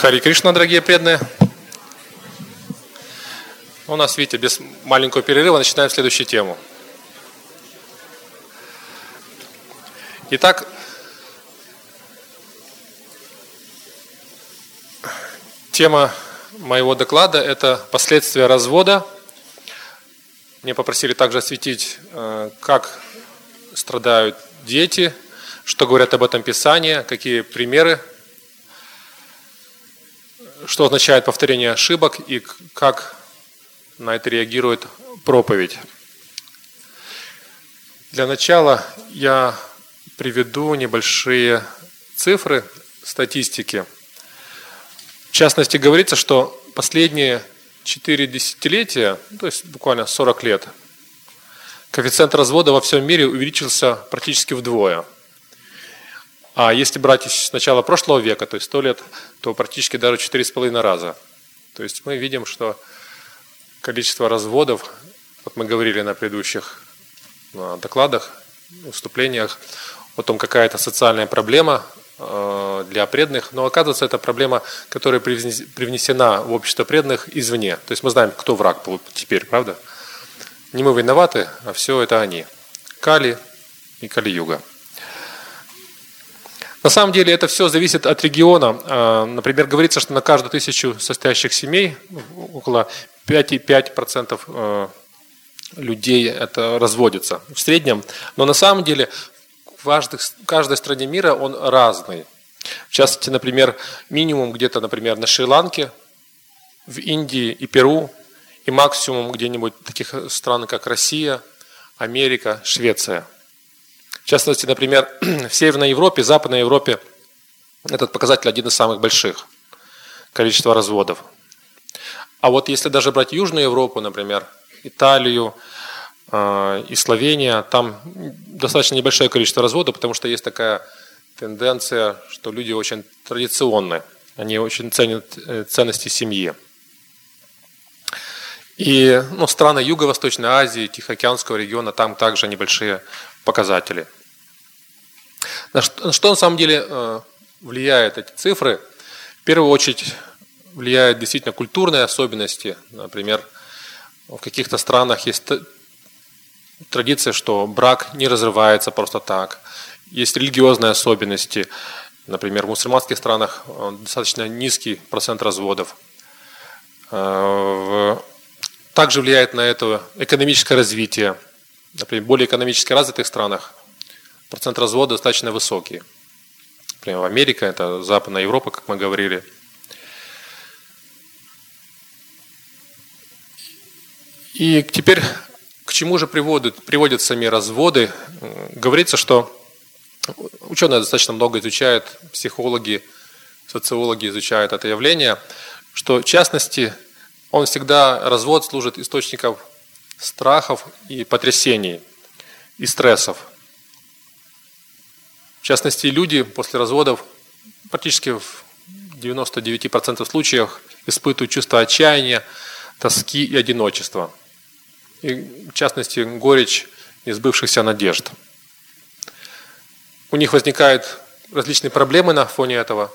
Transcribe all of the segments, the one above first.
Хари Кришна, дорогие преданные. У нас, видите, без маленького перерыва начинаем следующую тему. Итак, тема моего доклада – это последствия развода. Мне попросили также осветить, как страдают дети, что говорят об этом Писание, какие примеры, что означает повторение ошибок и как на это реагирует проповедь. Для начала я приведу небольшие цифры статистики. В частности, говорится, что последние 4 десятилетия, то есть буквально 40 лет, коэффициент развода во всем мире увеличился практически вдвое. А если брать с начала прошлого века, то есть 100 лет, то практически даже 4,5 раза. То есть мы видим, что количество разводов, вот мы говорили на предыдущих докладах, выступлениях, о том, какая это социальная проблема для преданных, но оказывается, это проблема, которая привнесена в общество преданных извне. То есть мы знаем, кто враг теперь, правда? Не мы виноваты, а все это они. Кали и Кали-юга. На самом деле это все зависит от региона. Например, говорится, что на каждую 1000 состоящих семей около 5,5% людей это разводится в среднем. Но на самом деле в каждой стране мира он разный. В частности, например, минимум где-то, например, на Шри-Ланке, в Индии и Перу, и максимум где-нибудь в таких странах, как Россия, Америка, Швеция. В частности, например, в Северной Европе, Западной Европе этот показатель один из самых больших – количество разводов. А вот если даже брать Южную Европу, например, Италию и Словения, там достаточно небольшое количество разводов, потому что есть такая тенденция, что люди очень традиционны, они очень ценят ценности семьи. И страны Юго-Восточной Азии, Тихоокеанского региона, там также небольшие показатели. На что на самом деле влияют эти цифры? В первую очередь влияют действительно культурные особенности. Например, в каких-то странах есть традиция, что брак не разрывается просто так. Есть религиозные особенности. Например, в мусульманских странах достаточно низкий процент разводов. Также влияет на это экономическое развитие. Например, в более экономически развитых странах процент развода достаточно высокий. Например, Америка, это Западная Европа, как мы говорили. И теперь к чему же приводят сами разводы? Говорится, что ученые достаточно много изучают, психологи, социологи изучают это явление, что в частности развод служит источником страхов и потрясений, и стрессов. В частности, люди после разводов практически в 99% случаев испытывают чувство отчаяния, тоски и одиночества. И, в частности, горечь несбывшихся надежд. У них возникают различные проблемы на фоне этого.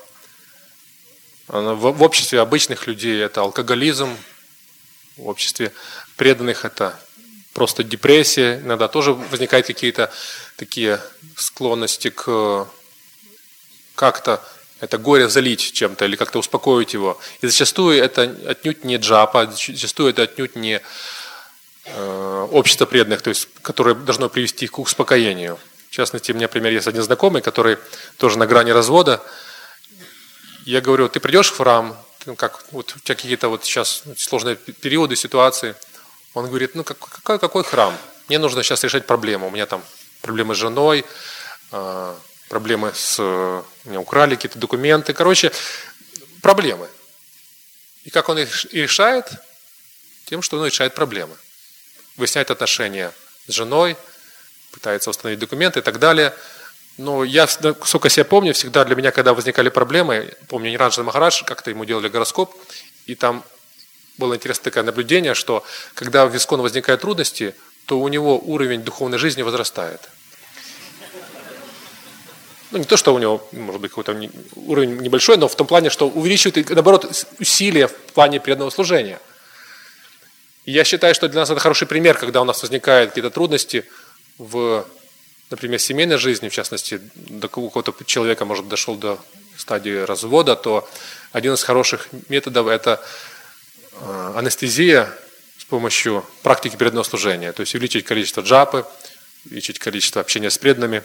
В обществе обычных людей это алкоголизм, в обществе преданных это просто депрессия, иногда тоже возникают какие-то такие склонности к как-то это горе залить чем-то или как-то успокоить его. И зачастую это отнюдь не джапа, зачастую это отнюдь не общество преданных, то есть, которое должно привести их к успокоению. В частности, у меня, например, есть один знакомый, который тоже на грани развода. Я говорю, ты придешь в храм, как вот у тебя какие-то вот сейчас сложные периоды, ситуации. Он говорит, какой храм? Мне нужно сейчас решать проблему. У меня там проблемы с женой, проблемы меня украли какие-то документы. Короче, проблемы. И как он их решает? Тем, что он решает проблемы. Выясняет отношения с женой, пытается восстановить документы и так далее. Но я, сколько себя помню, всегда для меня, когда возникали проблемы, помню, Ниранджана Махарадж, как-то ему делали гороскоп, и там было интересное такое наблюдение, что когда в Искон возникают трудности, то у него уровень духовной жизни возрастает. ну не то, что у него, может быть, какой-то уровень небольшой, но в том плане, что увеличивает, наоборот, усилия в плане преданного служения. И я считаю, что для нас это хороший пример, когда у нас возникают какие-то трудности в, например, семейной жизни, в частности, до какого-то человека, может, дошел до стадии развода, то один из хороших методов – это анестезия с помощью практики преданного служения. То есть увеличить количество джапы, увеличить количество общения с преданными.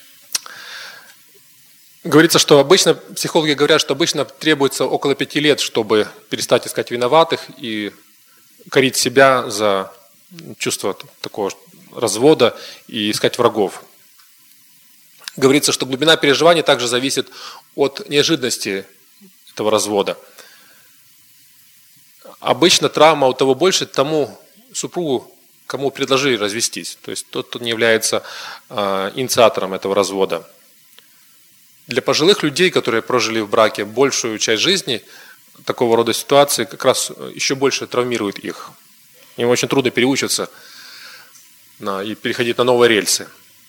Говорится, что обычно, психологи говорят, что обычно требуется около 5 лет, чтобы перестать искать виноватых и корить себя за чувство такого развода и искать врагов. Говорится, что глубина переживаний также зависит от неожиданности этого развода. Обычно травма у того больше, тому супругу, кому предложили развестись. То есть тот, кто не является инициатором этого развода. Для пожилых людей, которые прожили в браке большую часть жизни, такого рода ситуации как раз еще больше травмирует их. Им очень трудно переучиться и переходить на новые рельсы.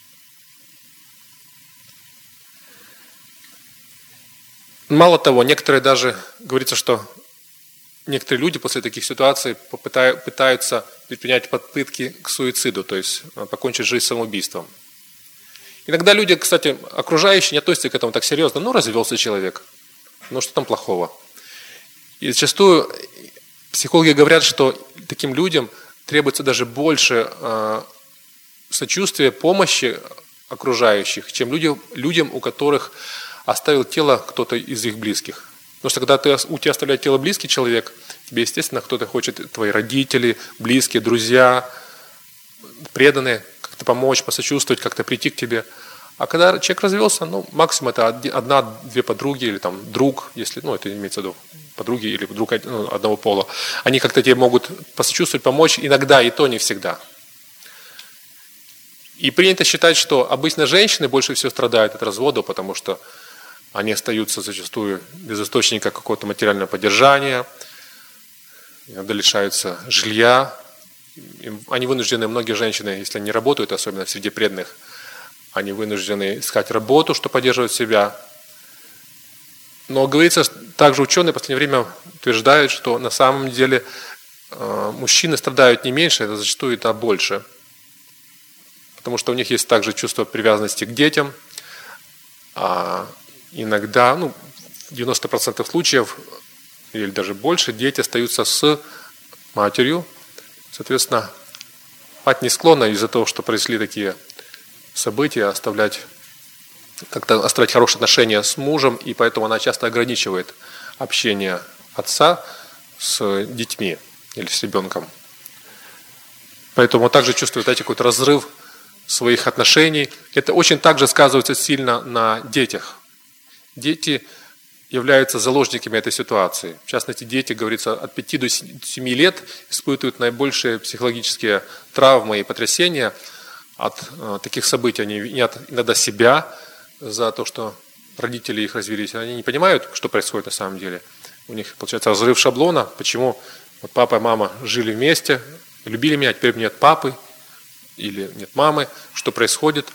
Мало того, некоторые даже, говорится, что некоторые люди после таких ситуаций пытаются предпринять попытки к суициду, то есть покончить жизнь самоубийством. Иногда люди, кстати, окружающие не относятся к этому так серьезно. Ну, развелся человек. Ну, что там плохого? И зачастую психологи говорят, что таким людям требуется даже больше сочувствия, помощи окружающих, чем людям, у которых оставил тело кто-то из их близких. Потому что когда у тебя оставляет тело близкий человек, тебе, естественно, кто-то хочет, твои родители, близкие, друзья, преданные, как-то помочь, посочувствовать, как-то прийти к тебе. А когда человек развелся, ну, максимум это одна-две подруги или там друг, если, ну, это имеется в виду подруги или друг одного пола, они как-то тебе могут посочувствовать, помочь, иногда и то не всегда. И принято считать, что обычно женщины больше всего страдают от развода, потому что они остаются зачастую без источника какого-то материального поддержания, иногда лишаются жилья. Они вынуждены, многие женщины, если они не работают, особенно среди преданных, они вынуждены искать работу, чтобы поддерживать себя. Но, говорится, также ученые в последнее время утверждают, что на самом деле мужчины страдают не меньше, это зачастую это больше. Потому что у них есть также чувство привязанности к детям. А иногда, в 90% случаев, или даже больше, дети остаются с матерью. Соответственно, мать не склонна из-за того, что произошли такие события, оставлять хорошие отношения с мужем, и поэтому она часто ограничивает общение отца с детьми или с ребенком. Поэтому он также чувствует какой-то разрыв своих отношений. Это очень также сказывается сильно на детях. Дети являются заложниками этой ситуации. В частности, дети, говорится, от 5 до 7 лет испытывают наибольшие психологические травмы и потрясения от таких событий. Они винят иногда себя за то, что родители их развелись. Они не понимают, что происходит на самом деле. У них получается разрыв шаблона. Почему папа и мама жили вместе, любили меня, а теперь нет папы или нет мамы. Что происходит?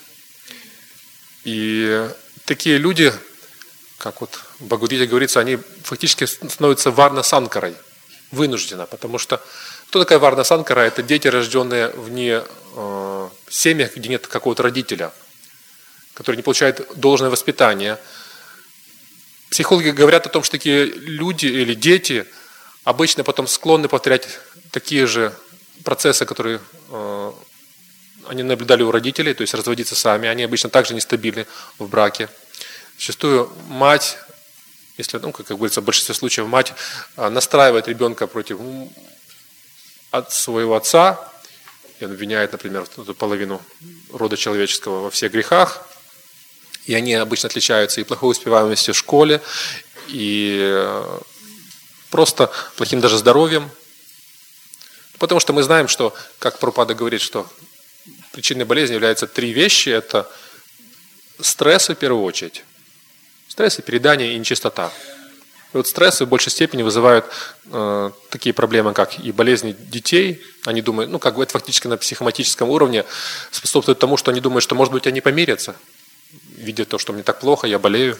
И такие люди, как в Бхагавад-гите говорится, они фактически становятся варна-санкарой, вынужденно. Потому что кто такая варна-санкара? Это дети, рожденные вне семьях, где нет какого-то родителя, который не получает должное воспитание. Психологи говорят о том, что такие люди или дети обычно потом склонны повторять такие же процессы, которые они наблюдали у родителей, то есть разводиться сами. Они обычно также нестабильны в браке. Зачастую мать, если, как говорится, в большинстве случаев мать настраивает ребенка против своего отца, и он обвиняет, например, половину рода человеческого во всех грехах, и они обычно отличаются и плохой успеваемостью в школе, и просто плохим даже здоровьем. Потому что мы знаем, что, как Прабхупада говорит, что причиной болезни являются 3 вещи. Это стрессы в первую очередь. Стрессы, переедание и нечистота. И стрессы в большей степени вызывают такие проблемы, как и болезни детей. Они думают, это фактически на психоматическом уровне способствует тому, что они думают, что, может быть, они помирятся. видя то, что мне так плохо, я болею.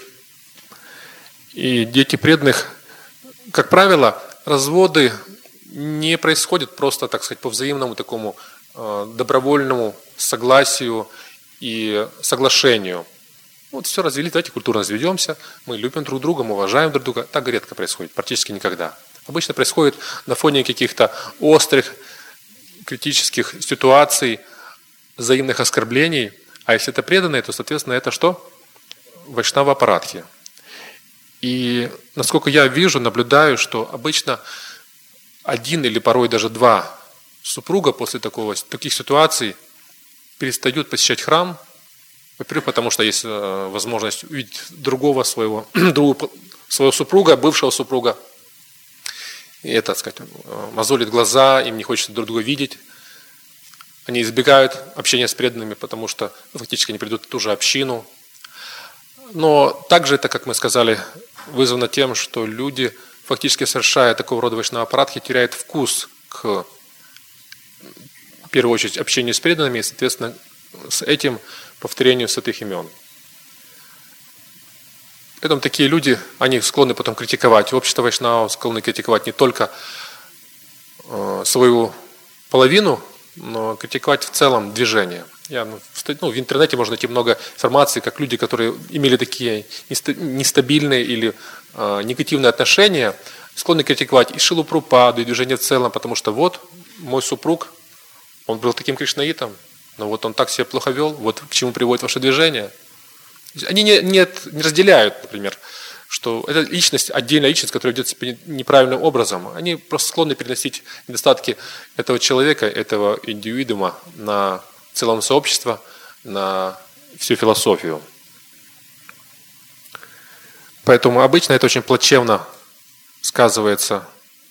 И дети преданных, как правило, разводы не происходят просто, так сказать, по взаимному такому добровольному согласию и соглашению. Вот все развели, давайте культурно разведемся, мы любим друг друга, мы уважаем друг друга. Так редко происходит, практически никогда. Обычно происходит на фоне каких-то острых, критических ситуаций, взаимных оскорблений. А если это преданные, то, соответственно, это что? Вайшнава апарадхи. И насколько я вижу, наблюдаю, что обычно один или порой даже два супруга после таких ситуаций перестают посещать храм. Во-первых, потому что есть возможность увидеть другого своего супруга, бывшего супруга. И это, так сказать, мозолит глаза, им не хочется друг друга видеть. Они избегают общения с преданными, потому что фактически они придут в ту же общину. Но также это, как мы сказали, вызвано тем, что люди, фактически совершая такого рода вайшнава апарадхи, теряют вкус к, в первую очередь, общению с преданными и, соответственно, с этим повторению святых имен. Поэтому такие люди, они склонны потом критиковать. Общество вайшнавов склонны критиковать не только свою половину, но критиковать в целом движение. В интернете можно найти много информации, как люди, которые имели такие нестабильные или негативные отношения, склонны критиковать и Шрилу Прабхупаду, и движение в целом, потому что вот мой супруг, он был таким кришнаитом, но вот он так себя плохо вел, вот к чему приводит ваше движение. Они не разделяют, например, что это личность, отдельная личность, которая ведет себя неправильным образом. Они просто склонны переносить недостатки этого человека, этого индивидуума на целое сообщество, на всю философию. Поэтому обычно это очень плачевно сказывается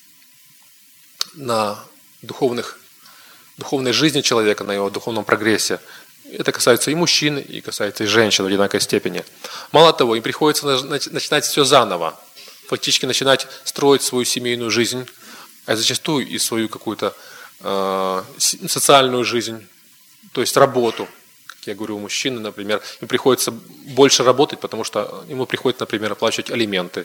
на духовной жизни человека, на его духовном прогрессе. Это касается и мужчин, и касается и женщин в одинаковой степени. Мало того, им приходится начинать все заново, фактически начинать строить свою семейную жизнь, а зачастую и свою какую-то социальную жизнь, то есть работу. Как я говорю, у мужчины, например, им приходится больше работать, потому что ему приходится, например, оплачивать алименты.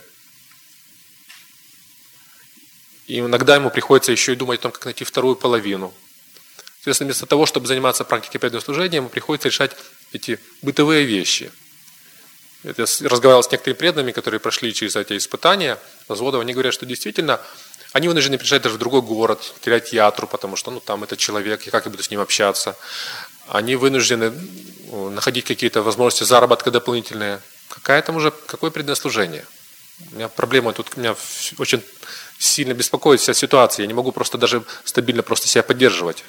И иногда ему приходится еще и думать о том, как найти вторую половину. Соответственно, вместо того, чтобы заниматься практикой преданного служения, ему приходится решать эти бытовые вещи. Я разговаривал с некоторыми преданными, которые прошли через эти испытания разводов. Они говорят, что действительно они вынуждены приезжать даже в другой город, терять ятру, потому что там этот человек, и как я буду с ним общаться. Они вынуждены находить какие-то возможности заработка дополнительные. Какое преданное служение? У меня проблема тут, меня очень сильно беспокоит вся ситуация. Я не могу просто даже стабильно просто себя поддерживать.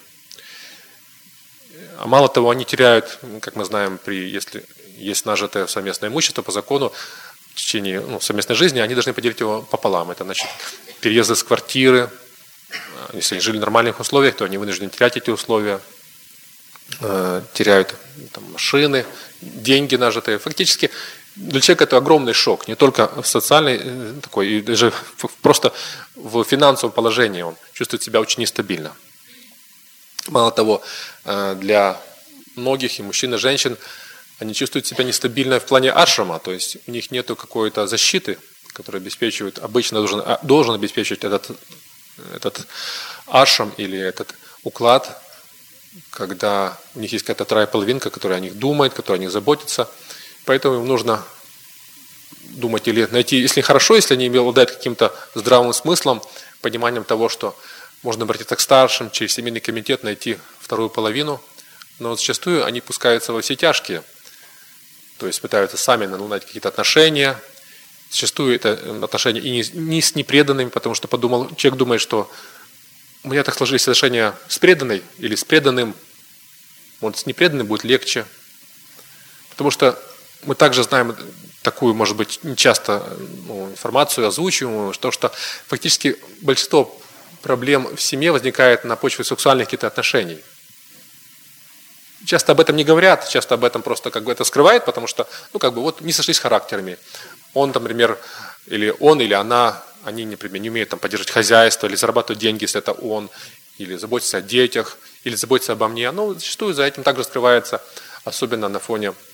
А мало того, они теряют, как мы знаем, если есть нажитое совместное имущество по закону, в течение совместной жизни, они должны поделить его пополам. Это значит переезды с квартиры. Если они жили в нормальных условиях, то они вынуждены терять эти условия, теряют машины, деньги нажитые. Фактически для человека это огромный шок, не только в социальной такой, и даже просто в финансовом положении он чувствует себя очень нестабильно. Мало того, для многих и мужчин, и женщин они чувствуют себя нестабильно в плане ашрама, то есть у них нет какой-то защиты, которая обеспечивает, обычно должен обеспечивать этот ашрам или этот уклад, когда у них есть какая-то вторая половинка, которая о них думает, которая о них заботится. Поэтому им нужно думать или найти, если хорошо, если они обладают каким-то здравым смыслом, пониманием того, что можно обратиться к старшим, через семейный комитет найти вторую половину, но зачастую они пускаются во все тяжкие, то есть пытаются сами наладить какие-то отношения. Зачастую это отношения и не с непреданными, потому что человек думает, что у меня так сложились отношения с преданной или с преданным, вот с непреданным будет легче. Потому что мы также знаем такую, может быть, нечасто информацию озвучиваемую, что фактически большинство проблем в семье возникает на почве сексуальных каких-то отношений. Часто об этом не говорят, часто об этом просто это скрывают, потому что не сошлись характерами. Он, например, или она, они, например, не умеют поддерживать хозяйство или зарабатывать деньги, если это он, или заботиться о детях, или заботиться обо мне. Зачастую за этим также скрывается, особенно на фоне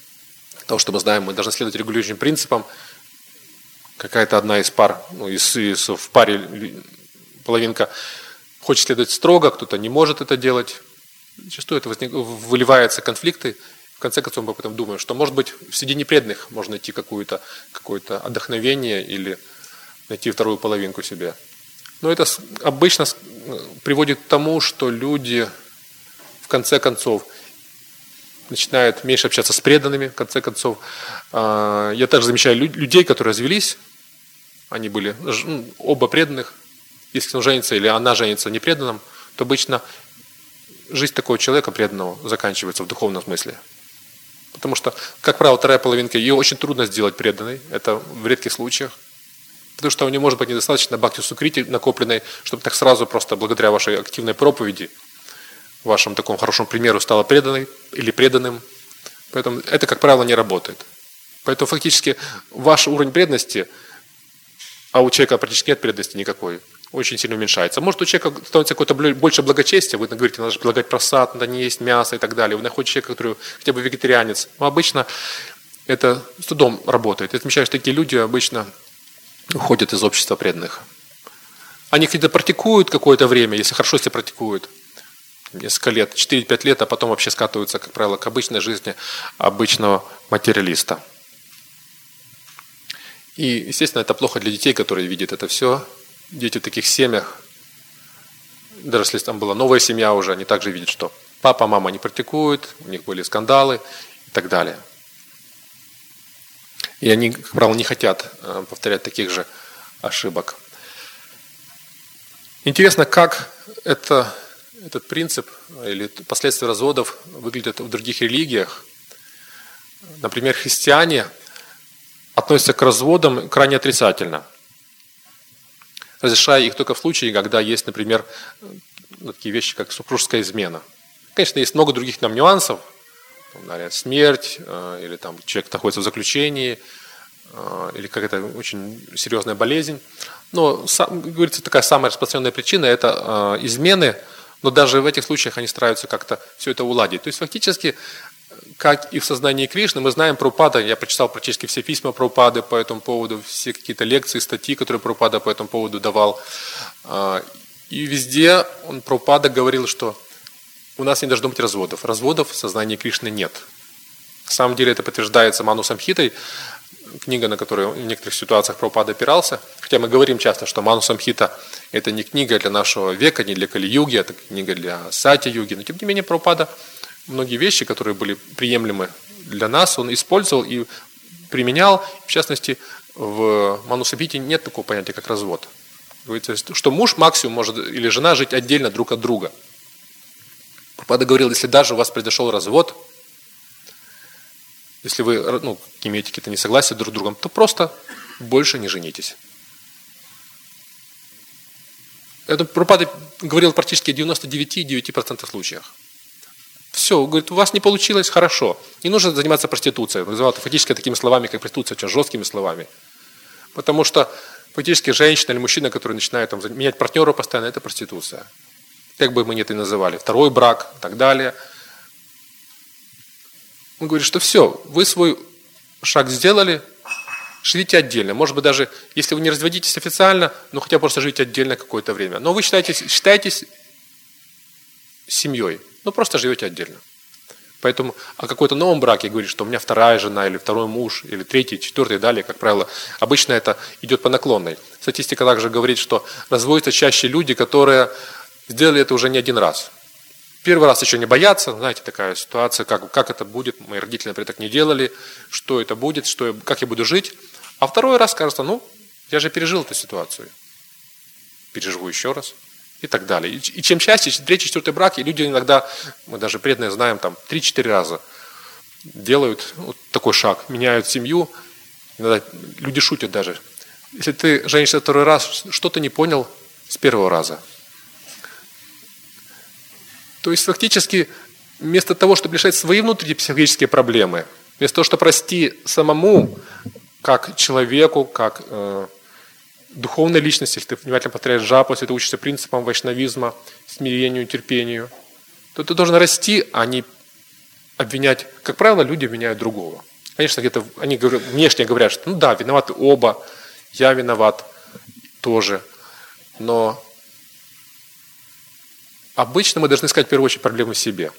Потому что мы знаем, мы должны следовать регулирующим принципам. Какая-то одна из пар, в паре половинка хочет следовать строго, кто-то не может это делать. Зачастую это выливаются конфликты. В конце концов, мы потом думаем, что, может быть, среди непреданных можно найти какое-то отдохновение или найти вторую половинку себе. Но это обычно приводит к тому, что люди в конце концов начинают меньше общаться с преданными. В конце концов, я также замечаю людей, которые развелись, они были оба преданных. Если он женится или она женится непреданным, то обычно жизнь такого человека преданного заканчивается в духовном смысле. Потому что, как правило, вторая половинка, ее очень трудно сделать преданной. Это в редких случаях. Потому что у нее может быть недостаточно бхакти-сукрити накопленной, чтобы так сразу просто благодаря вашей активной проповеди, вашему такому хорошему примеру стала преданной или преданным. Поэтому это, как правило, не работает. Поэтому фактически ваш уровень преданности, а у человека практически нет преданности никакой, очень сильно уменьшается. Может, у человека становится какое-то больше благочестия, вы говорите, надо же предлагать просад, надо не есть мясо и так далее. Вы находите человека, который хотя бы вегетарианец. Но обычно это с трудом работает. Я отмечаю, что такие люди обычно уходят из общества преданных. Они где-то практикуют какое-то время, если хорошо себя практикуют, несколько лет, 4-5 лет, а потом вообще скатываются, как правило, к обычной жизни обычного материалиста. И, естественно, это плохо для детей, которые видят это все. Дети в таких семьях, даже если там была новая семья уже, они также видят, что папа, мама не практикуют, у них были скандалы и так далее. И они, как правило, не хотят повторять таких же ошибок. Интересно, как этот принцип или последствия разводов выглядят в других религиях. Например, христиане относятся к разводам крайне отрицательно, разрешая их только в случае, когда есть, например, такие вещи, как супружеская измена. Конечно, есть много других там нюансов, например, смерть, или там человек находится в заключении, или какая-то очень серьезная болезнь. Но, говорится, такая самая распространенная причина – это измены, но даже в этих случаях они стараются как-то все это уладить. То есть фактически, как и в сознании Кришны, мы знаем Прабхупада, я прочитал практически все письма Прабхупады по этому поводу, все какие-то лекции, статьи, которые Прабхупада по этому поводу давал. И везде Прабхупада говорил, что у нас не должно быть разводов. Разводов в сознании Кришны нет. На самом деле это подтверждается Ману Самхитой, книга, на которую в некоторых ситуациях Прабхупада опирался. Хотя мы говорим часто, что Ману Самхита – это не книга для нашего века, не для Кали-юги, это книга для Сати-юги. Но тем не менее Прабхупада многие вещи, которые были приемлемы для нас, он использовал и применял. В частности, в Ману Самхите нет такого понятия, как развод. Говорится, что муж максимум может или жена жить отдельно друг от друга. Прабхупада говорил, если даже у вас произошел развод, если вы имеете какие-то несогласия друг с другом, то просто больше не женитесь. Это Прабхупада говорил практически в 99,9% случаях. Все, говорит, у вас не получилось, хорошо. Не нужно заниматься проституцией. Называл это фактически такими словами, как проституция, очень жесткими словами. Потому что фактически женщина или мужчина, который начинает менять партнера постоянно, это проституция. Как бы мы это ни называли. Второй брак и так далее. Он говорит, что все, вы свой шаг сделали, живите отдельно. Может быть, даже если вы не разводитесь официально, но хотя бы просто живите отдельно какое-то время. Но вы считаетесь семьей, но просто живете отдельно. Поэтому о какой-то новом браке говорит, что у меня вторая жена, или второй муж, или третий, четвертый и далее, как правило, обычно это идет по наклонной. Статистика также говорит, что разводятся чаще люди, которые сделали это уже не один раз. Первый раз еще не боятся, знаете, такая ситуация, как это будет, мои родители, например, так не делали, что это будет, как я буду жить. А второй раз кажется, я же пережил эту ситуацию, переживу еще раз и так далее. И чем чаще, третий, четвертый брак, и люди иногда, мы даже преданные знаем, 3-4 раза делают такой шаг, меняют семью, иногда люди шутят даже. Если ты женишься второй раз, что ты не понял с первого раза? То есть фактически вместо того, чтобы решать свои внутренние психологические проблемы, вместо того, чтобы расти самому, как человеку, как духовной личности, если ты внимательно повторяешь джапу, если ты учишься принципам вайшнавизма, смирению, терпению, то ты должен расти, а не обвинять. Как правило, люди обвиняют другого. Конечно, где-то они внешне говорят, что ну да, виноваты оба, я виноват тоже. Но обычно мы должны искать в первую очередь проблемы в себе.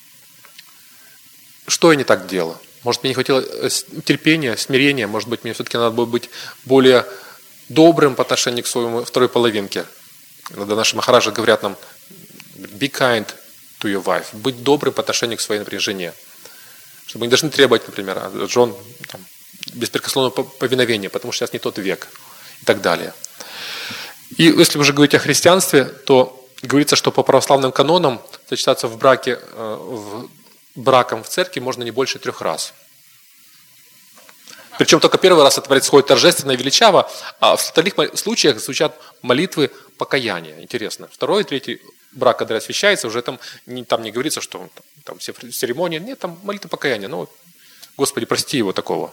Что я не так делал? Может, мне не хватило терпения, смирения, может быть, мне все-таки надо было быть более добрым по отношению к своему второй половинке. Иногда наши махараджи говорят нам, be kind to your wife, быть добрым по отношению к своей, например, жене. Чтобы мы не должны требовать, например, от жен беспрекословного повиновения, потому что сейчас не тот век и так далее. И если уже говорить о христианстве, то говорится, что по православным канонам сочетаться в браке, браком в церкви можно не больше 3 раз. Причем только первый раз это происходит торжественно и величаво, а в остальных случаях звучат молитвы покаяния. Интересно. 2-й, 3-й брак, когда освящается, уже там не говорится, что там все церемонии. Нет, там молитва покаяния. Ну, Господи, прости его такого.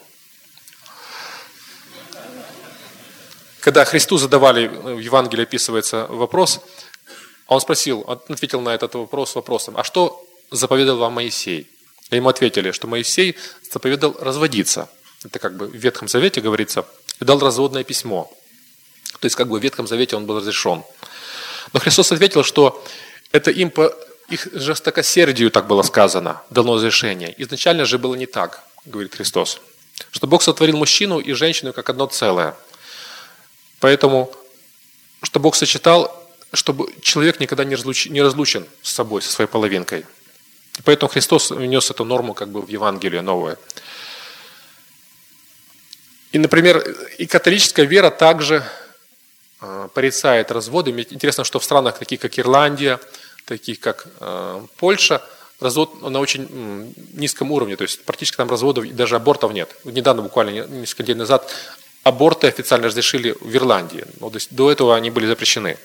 Когда Христу задавали, в Евангелии описывается вопрос, он ответил на этот вопрос вопросом, а что заповедал вам Моисей? И ему ответили, что Моисей заповедал разводиться. Это как бы в Ветхом Завете говорится, и дал разводное письмо. То есть как бы в Ветхом Завете он был разрешен. Но Христос ответил, что это им по их жестокосердию так было сказано, дано разрешение. Изначально же было не так, говорит Христос. Что Бог сотворил мужчину и женщину как одно целое. Поэтому, что Бог сочетал, чтобы человек никогда не разлучен с собой, со своей половинкой. И поэтому Христос внес эту норму как бы в Евангелие новое. И, например, и католическая вера также порицает разводы. Мне интересно, что в странах, таких как Ирландия, таких как Польша, развод на очень низком уровне. То есть практически там разводов и даже абортов нет. Недавно, буквально несколько дней назад, аборты официально разрешили в Ирландии. Но до этого они были запрещены.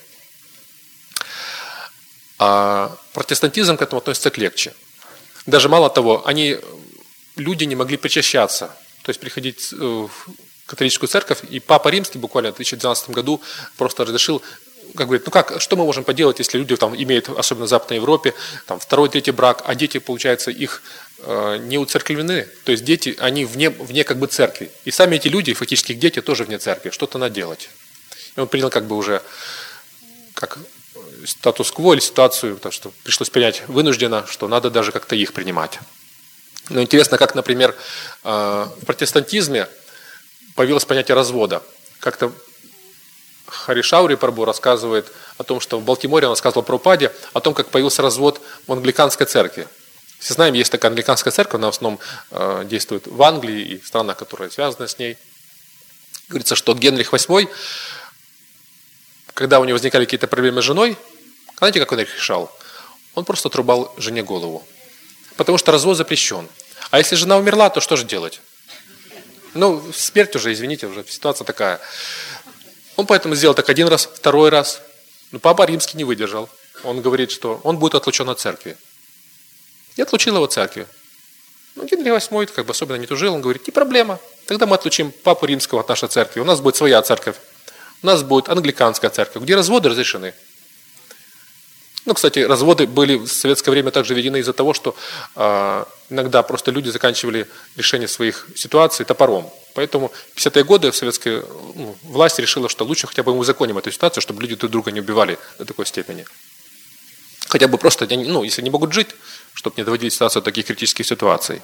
А протестантизм к этому относится легче. Даже мало того, люди не могли причащаться. То есть приходить в католическую церковь, и Папа Римский буквально в 2012 году просто разрешил, как говорит, что мы можем поделать, если люди там имеют, особенно в Западной Европе, там 2-й, 3-й брак, а дети, получается, их не уцерквлены, то есть дети, они вне как бы церкви. И сами эти люди, фактически их дети, тоже вне церкви, что-то надо делать. И он принял как бы уже как статус-кво или ситуацию, так что пришлось принять вынужденно, что надо даже как-то их принимать. Но интересно, как, например, в протестантизме появилось понятие развода. Как-то Харишаури Прабху рассказывает о том, что в Балтиморе он рассказывал про Прабхупаде, о том, как появился развод в англиканской церкви. Все знаем, есть такая англиканская церковь, она в основном действует в Англии и в странах, которые связаны с ней. Говорится, что Генрих VIII, когда у него возникали какие-то проблемы с женой, знаете, как он их решал? Он просто отрубал жене голову. Потому что развод запрещен. А если жена умерла, то что же делать? Смерть уже, извините, уже ситуация такая. Он поэтому сделал так 1 раз, 2-й раз. Но Папа Римский не выдержал. Он говорит, что он будет отлучен от церкви. И отлучил его от церкви. Генрих VIII как бы особенно не тужил. Он говорит, не проблема. Тогда мы отлучим Папу Римского от нашей церкви. У нас будет своя церковь. У нас будет англиканская церковь, где разводы разрешены. Кстати, разводы были в советское время также введены из-за того, что иногда просто люди заканчивали решение своих ситуаций топором. Поэтому в 50-е годы советская власть решила, что лучше хотя бы мы узаконим эту ситуацию, чтобы люди друг друга не убивали до такой степени. Хотя бы просто, если не могут жить, чтобы не доводить ситуацию до таких критических ситуаций.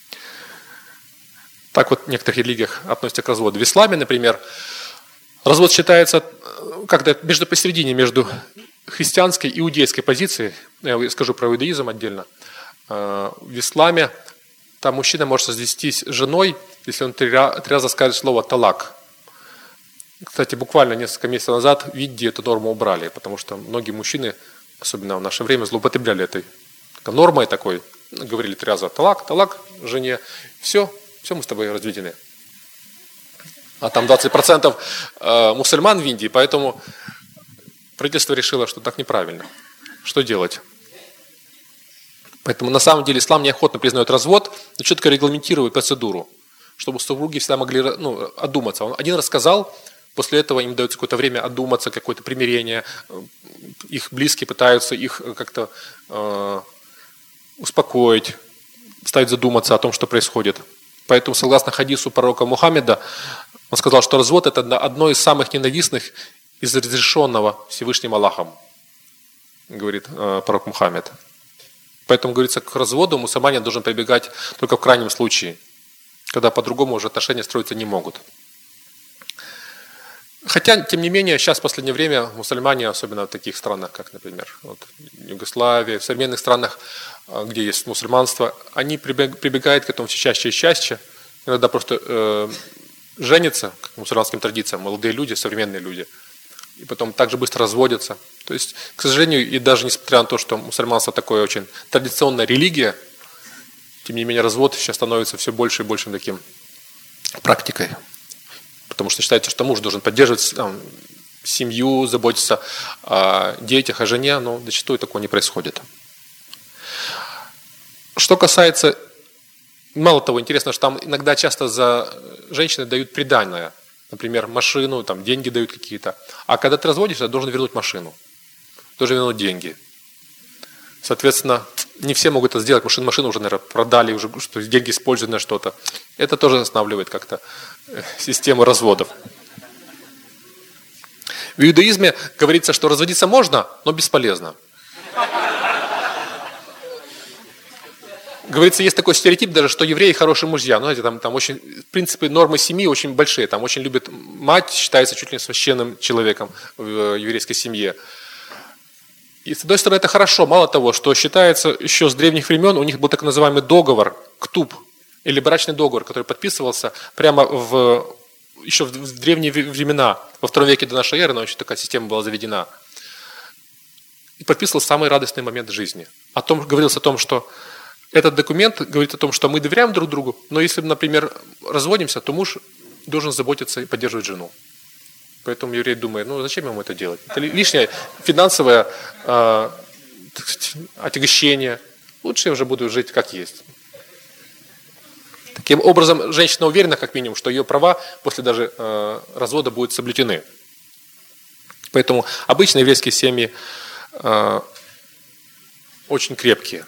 Так вот в некоторых религиях относятся к разводу. В исламе, например, развод считается как-то посередине между христианской и иудейской позицией. Я скажу про иудаизм отдельно. В исламе там мужчина может развестись с женой, если он 3 раза скажет слово «талак». Кстати, буквально несколько месяцев назад в Индии эту норму убрали, потому что многие мужчины, особенно в наше время, злоупотребляли этой нормой такой. Говорили 3 раза «талак», «талак» жене. Все, мы с тобой разведены. А там 20% мусульман в Индии, поэтому правительство решило, что так неправильно. Что делать? Поэтому на самом деле ислам неохотно признает развод, но четко регламентирует процедуру, чтобы супруги всегда могли одуматься. Он 1 раз сказал, после этого им дается какое-то время одуматься, какое-то примирение. Их близкие пытаются их как-то успокоить, заставить задуматься о том, что происходит. Поэтому, согласно хадису пророка Мухаммеда, он сказал, что развод – это одно из самых ненавистных из разрешенного Всевышним Аллахом, говорит пророк Мухаммед. Поэтому, говорится, к разводу мусульманин должен прибегать только в крайнем случае, когда по-другому уже отношения строиться не могут. Хотя, тем не менее, сейчас в последнее время мусульмане, особенно в таких странах, как, например, Югославия, в современных странах, где есть мусульманство, они прибегают к этому все чаще и чаще. Иногда просто женятся, как по мусульманским традициям, молодые люди, современные люди, и потом также быстро разводятся. То есть, к сожалению, и даже несмотря на то, что мусульманство такое очень традиционная религия, тем не менее развод сейчас становится все больше и больше таким практикой. Потому что считается, что муж должен поддерживать семью, заботиться о детях, о жене, но зачастую такого не происходит. Что касается, мало того, интересно, что там иногда часто за женщины дают приданое, например, машину, там, деньги дают какие-то. А когда ты разводишься, ты должен вернуть машину, должен вернуть деньги. Соответственно, не все могут это сделать, машину уже, наверное, продали, уже что деньги используют на что-то. Это тоже останавливает как-то систему разводов. В иудаизме говорится, что разводиться можно, но бесполезно. Говорится, есть такой стереотип даже, что евреи хорошие мужья. Ну, знаете, там очень, в принципе, нормы семьи очень большие. Там очень любят мать, считается чуть ли не священным человеком в еврейской семье. И с одной стороны, это хорошо. Мало того, что считается еще с древних времен, у них был так называемый договор, ктуб, или брачный договор, который подписывался прямо еще в древние времена, во II веке до нашей эры, но еще такая система была заведена. И подписывал самый радостный момент жизни. Говорилось о том, что этот документ говорит о том, что мы доверяем друг другу, но если, например, разводимся, то муж должен заботиться и поддерживать жену. Поэтому еврей думает, зачем ему это делать? Это лишнее финансовое отягощение. Лучше я уже буду жить как есть. Таким образом, женщина уверена, как минимум, что ее права после даже развода будут соблюдены. Поэтому обычно еврейские семьи очень крепкие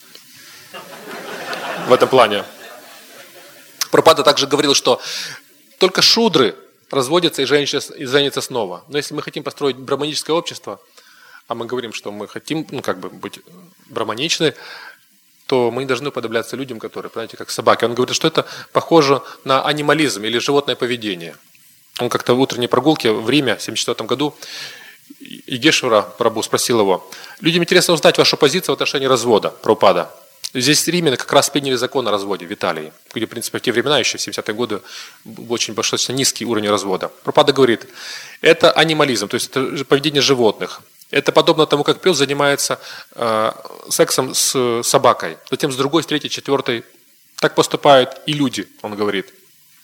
в этом плане. Прабхупада также говорил, что только шудры разводятся и женятся снова. Но если мы хотим построить брахманическое общество, а мы говорим, что мы хотим быть брахманичны, то мы не должны уподобляться людям, которые, понимаете, как собаки. Он говорит, что это похоже на анимализм или животное поведение. Он как-то в утренней прогулке в Риме в 1974 году Игешвара Прабху спросил его: людям интересно узнать вашу позицию в отношении развода, Прабхупада. Здесь римляне как раз приняли закон о разводе в Италии, где, в принципе, в те времена, еще в 70-е годы, был очень достаточно низкий уровень развода. Прабхупада говорит, это анимализм, то есть это поведение животных. Это подобно тому, как пес занимается сексом с собакой, затем с другой, с третьей, четвертой. Так поступают и люди, он говорит.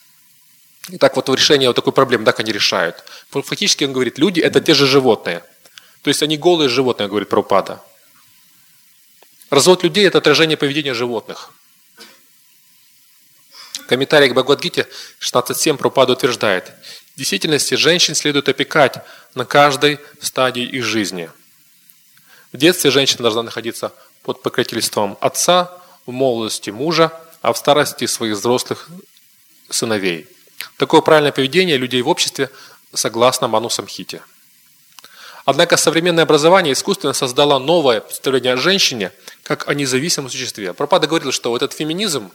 И так вот решение такой проблемы, так они решают. Фактически он говорит, люди это те же животные. То есть они голые животные, говорит Прабхупада. Развод людей – это отражение поведения животных. Комментарий к Бхагавад-гите 16.7 Прабхупада утверждает, в действительности женщин следует опекать на каждой стадии их жизни. В детстве женщина должна находиться под покровительством отца, в молодости мужа, а в старости своих взрослых сыновей. Такое правильное поведение людей в обществе согласно Ману Самхите. Однако современное образование искусственно создало новое представление о женщине как о независимом существе. Прабхупада говорил, что этот феминизм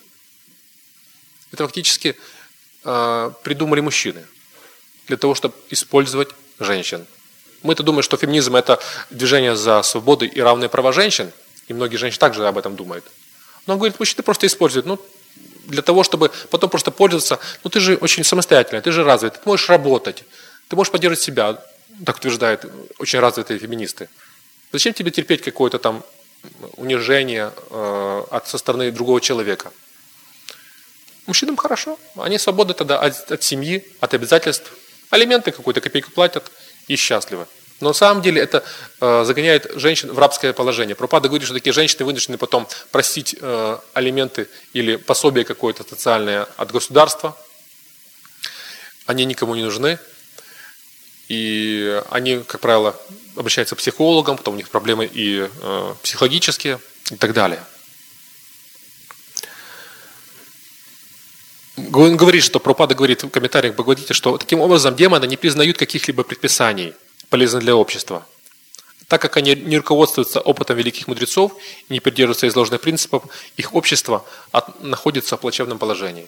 это фактически придумали мужчины для того, чтобы использовать женщин. Мы-то думаем, что феминизм – это движение за свободу и равные права женщин, и многие женщины также об этом думают. Но он говорит, мужчины просто используют, для того, чтобы потом просто пользоваться, ты же очень самостоятельный, ты же развитый, ты можешь работать, ты можешь поддерживать себя, так утверждают очень развитые феминисты. Зачем тебе терпеть какое-то там унижение со стороны другого человека? Мужчинам хорошо, они свободны тогда от семьи, от обязательств, алименты какую-то копейку платят и счастливы. Но на самом деле это загоняет женщин в рабское положение. Прабхупада говорит, что такие женщины вынуждены потом просить алименты или пособие какое-то социальное от государства. Они никому не нужны. И они, как правило, обращаются к психологам, потом у них проблемы и психологические и так далее. Он говорит, что Прабхупада говорит в комментариях Бхагавад-гите, что таким образом демоны не признают каких-либо предписаний, полезных для общества. Так как они не руководствуются опытом великих мудрецов и не придерживаются изложенных принципов, их общество находится в плачевном положении.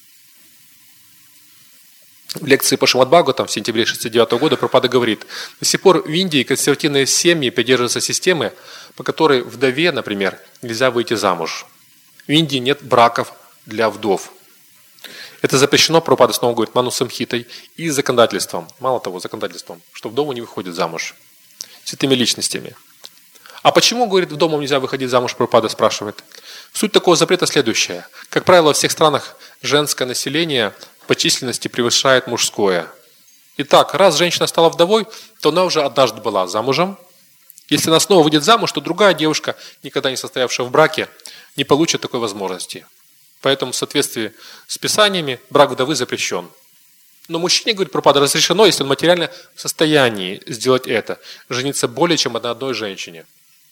В лекции по Шримад-Бхагаватам в сентябре 1969 года Прабхупада говорит: до сих пор в Индии консервативные семьи придерживаются системы, по которой вдове, например, нельзя выйти замуж. В Индии нет браков для вдов. Это запрещено, Прабхупада снова говорит, Ману-самхитой и законодательством. Мало того, законодательством, что вдовы не выходят замуж. Святыми личностями. А почему, говорит, вдовам нельзя выходить замуж, Прабхупада спрашивает. Суть такого запрета следующая. Как правило, во всех странах женское население по численности превышает мужское. Итак, раз женщина стала вдовой, то она уже однажды была замужем. Если она снова выйдет замуж, то другая девушка, никогда не состоявшая в браке, не получит такой возможности. Поэтому в соответствии с Писаниями брак вдовы запрещен. Но мужчине, говорит Прабхупада, разрешено, если он материально в состоянии сделать это, жениться более чем на одной женщине.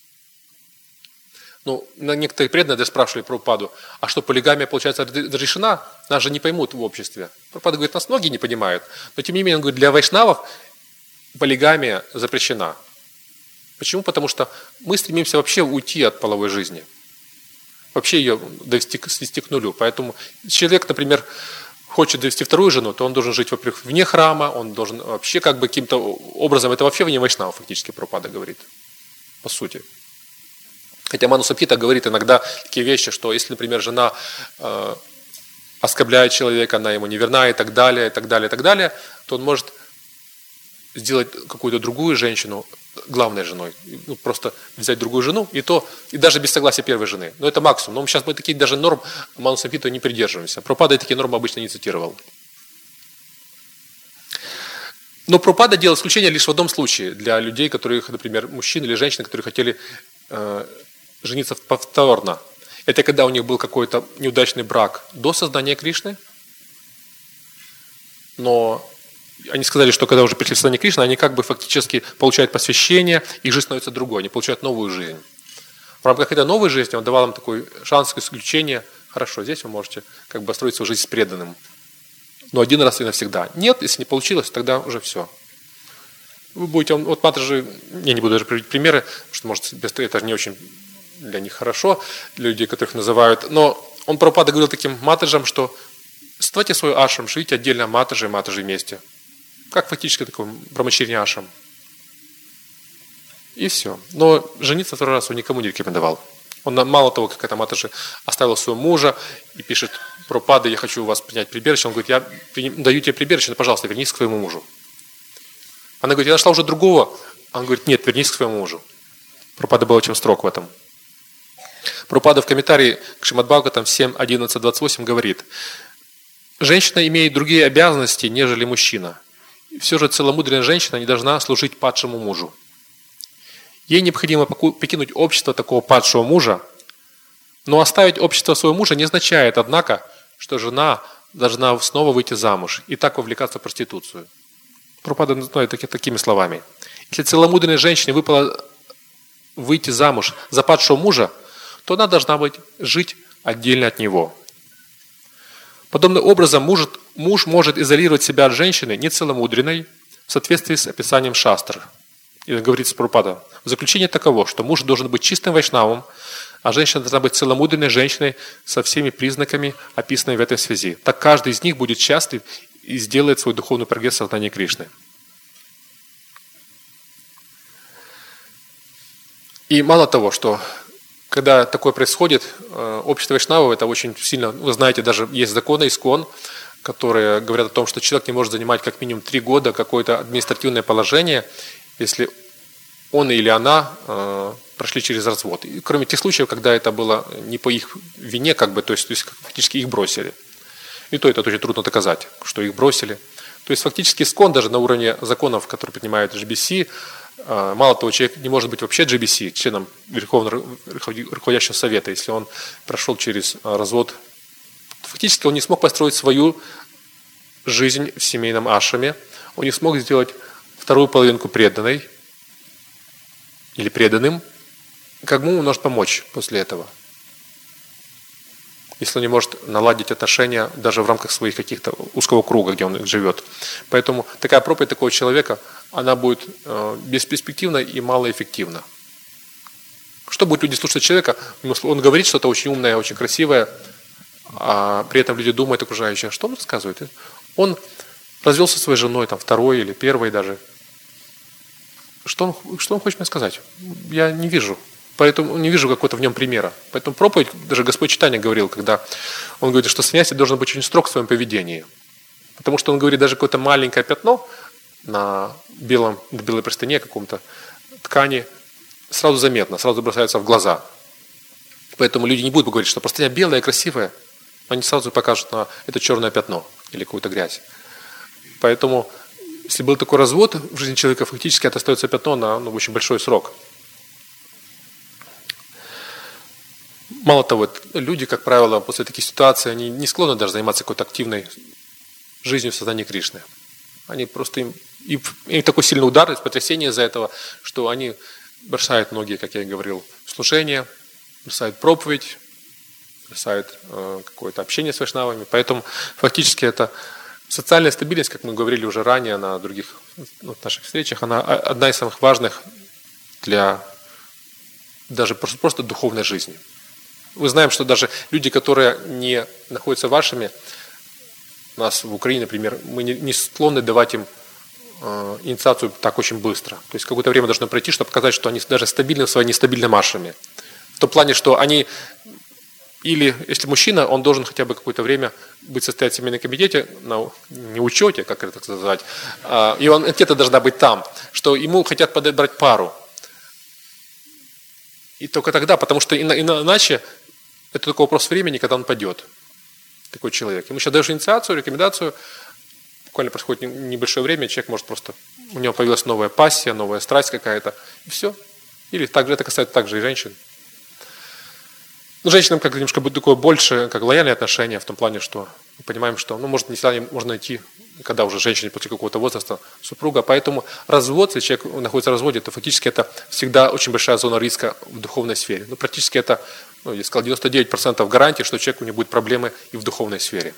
Ну, некоторые преданные спрашивали Прабхупаду, а что, полигамия, получается, разрешена? Нас же не поймут в обществе. Прабхупада говорит, нас многие не понимают, но тем не менее, он говорит, для вайшнавов полигамия запрещена. Почему? Потому что мы стремимся вообще уйти от половой жизни. Вообще ее свести к нулю. Поэтому человек, например, хочет довести вторую жену, то он должен жить, во-первых, вне храма, он должен вообще как бы каким-то образом, это вообще вне вайшнава фактически Прабхупада говорит, по сути. Хотя Ману-самхита говорит иногда такие вещи, что если, например, жена оскорбляет человека, она ему неверна и так далее, и так далее, и так далее, то он может сделать какую-то другую женщину главной женой. Ну, просто взять другую жену, и даже без согласия первой жены. Но это максимум. Но сейчас мы такие даже норм Ману-самхиты не придерживаемся. Прабхупада такие нормы обычно не цитировал. Но Прабхупада делал исключение лишь в одном случае. Для людей, которых, например, мужчин или женщин, которые хотели жениться повторно. Это когда у них был какой-то неудачный брак до создания Кришны. Но они сказали, что когда уже пришли в сознание Кришны, они как бы фактически получают посвящение, их жизнь становится другой, они получают новую жизнь. В рамках этой новой жизни он давал им такой шанс исключения. Хорошо, здесь вы можете как бы строить свою жизнь с преданным. Но один раз и навсегда. Нет, если не получилось, тогда уже все. Вы будете, вот матаджи, я не буду даже приводить примеры, потому что, может, это не очень для них хорошо, для людей, которых называют. Но он Прабхупада говорил таким матаджам, что ставьте свой ашрам, живите отдельно матаджи и матаджи вместе. Как фактически такой брамачарья ашрам. И все. Но жениться второй раз он никому не рекомендовал. Он мало того, как это матаджи оставил своего мужа и пишет: Прабхупада, я хочу у вас принять прибежище. Он говорит: я даю тебе прибежище, но, пожалуйста, вернись к своему мужу. Она говорит: я нашла уже другого. Он говорит: нет, вернись к своему мужу. Прабхупада был очень строг в этом. Прабхупада в комментарии к Шримад-Бхагаватам 7.11.28 говорит: женщина имеет другие обязанности, нежели мужчина. Все же целомудренная женщина не должна служить падшему мужу. Ей необходимо покинуть общество такого падшего мужа, но оставить общество своего мужа не означает, однако, что жена должна снова выйти замуж и так вовлекаться в проституцию. Прабхупада называет такими словами: если целомудренной женщине выпало выйти замуж за падшего мужа, то она должна жить отдельно от него. Подобным образом муж может изолировать себя от женщины нецеломудренной в соответствии с описанием шастр. И говорится Прабхупада: в заключение таково, что муж должен быть чистым вайшнавом, а женщина должна быть целомудренной женщиной со всеми признаками, описанными в этой связи. Так каждый из них будет счастлив и сделает свой духовный прогресс в сознании Кришны. И мало того, что когда такое происходит, общество вайшнавов, это очень сильно, вы знаете, даже есть законы ИСККОН, которые говорят о том, что человек не может занимать как минимум 3 года какое-то административное положение, если он или она прошли через развод. И кроме тех случаев, когда это было не по их вине, то есть фактически их бросили. И то это очень трудно доказать, что их бросили. То есть фактически ИСККОН даже на уровне законов, которые принимают GBC, мало того, человек не может быть вообще GBC, членом Верховного руководящего совета, если он прошел через развод. Фактически он не смог построить свою жизнь в семейном ашраме, он не смог сделать вторую половинку преданной или преданным. Кому он может помочь после этого? если он не может наладить отношения даже в рамках своих каких-то узкого круга, где он живет. Поэтому такая проповедь такого человека, она будет бесперспективна и малоэффективна. Что будут люди слушать человека? Он говорит что-то очень умное, очень красивое, а при этом люди думают окружающие, что он рассказывает? Он развелся со своей женой, там, второй или первой даже. Что он хочет мне сказать? Я не вижу. Поэтому не вижу какого-то в нем примера. Поэтому проповедь, даже Господь Читания говорил, когда он говорит, что священник должен быть очень строг в своем поведении. Потому что он говорит, даже какое-то маленькое пятно на белой простыне, каком-то ткани, сразу заметно, сразу бросается в глаза. Поэтому люди не будут говорить, что простыня белая, красивая, но они сразу покажут на это черное пятно или какую-то грязь. Поэтому, если был такой развод в жизни человека, фактически это остается пятно на очень большой срок. Мало того, люди, как правило, после таких ситуаций, они не склонны даже заниматься какой-то активной жизнью в сознании Кришны. Они просто им такой сильный удар, потрясение из-за этого, что они бросают многие, как я и говорил, служения, бросают проповедь, бросают какое-то общение с вайшнавами. Поэтому фактически это социальная стабильность, как мы говорили уже ранее на других наших встречах, она одна из самых важных для даже просто духовной жизни. Мы знаем, что даже люди, которые не находятся вашими, у нас в Украине, например, мы не склонны давать им инициацию так очень быстро. То есть какое-то время должно пройти, чтобы показать, что они даже стабильны в своей нестабильной ашраме. В том плане, что они, или если мужчина, он должен хотя бы какое-то время состоять в семейном комитете, на не учете, как это сказать, и он где-то должна быть там, что ему хотят подобрать пару. И только тогда, потому что иначе это только вопрос времени, когда он падет, такой человек. Ему сейчас даешь инициацию, рекомендацию, буквально происходит небольшое время, человек может просто, у него появилась новая пассия, новая страсть какая-то, и все. Или также это касается также и женщин. Но женщинам как немножко будет такое больше, как лояльное отношение, в том плане, что мы понимаем, что, может, не всегда можно найти, когда уже женщине после какого-то возраста супруга. Поэтому развод, если человек находится в разводе, то фактически это всегда очень большая зона риска в духовной сфере. Практически это, я сказал, 99% гарантии, что человеку не будет проблемы и в духовной сфере.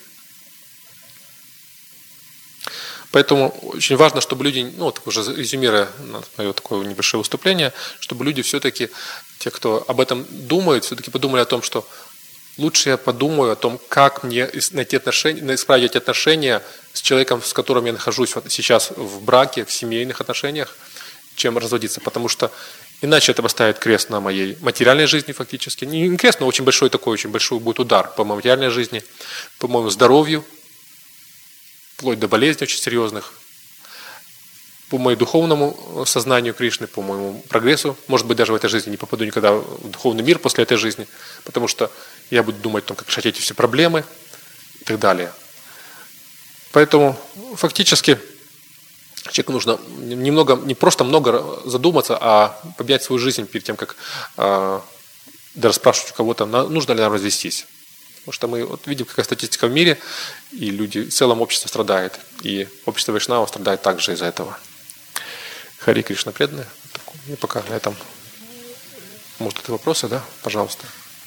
Поэтому очень важно, чтобы люди, уже резюмируя мое такое небольшое выступление, чтобы люди все-таки, те, кто об этом думают, все-таки подумали о том, что лучше я подумаю о том, как мне найти отношения, исправить отношения с человеком, с которым я нахожусь сейчас в браке, в семейных отношениях, чем разводиться. Потому что иначе это поставит крест на моей материальной жизни фактически. Не крест, но очень большой будет удар по моей материальной жизни, по моему здоровью, вплоть до болезней очень серьезных, по моему духовному сознанию Кришны, по моему прогрессу. Может быть, даже в этой жизни не попаду никогда в духовный мир после этой жизни, потому что я буду думать о том, как решать эти все проблемы и так далее. Поэтому фактически человеку нужно не просто много задуматься, а поменять свою жизнь перед тем, как даже спрашивать у кого-то, нужно ли нам развестись. Потому что мы видим, какая статистика в мире, и люди, в целом общество страдает. И общество вайшнава страдает также из-за этого. Хари Кришна преданные. И пока на этом. Может, это вопросы, да? Пожалуйста.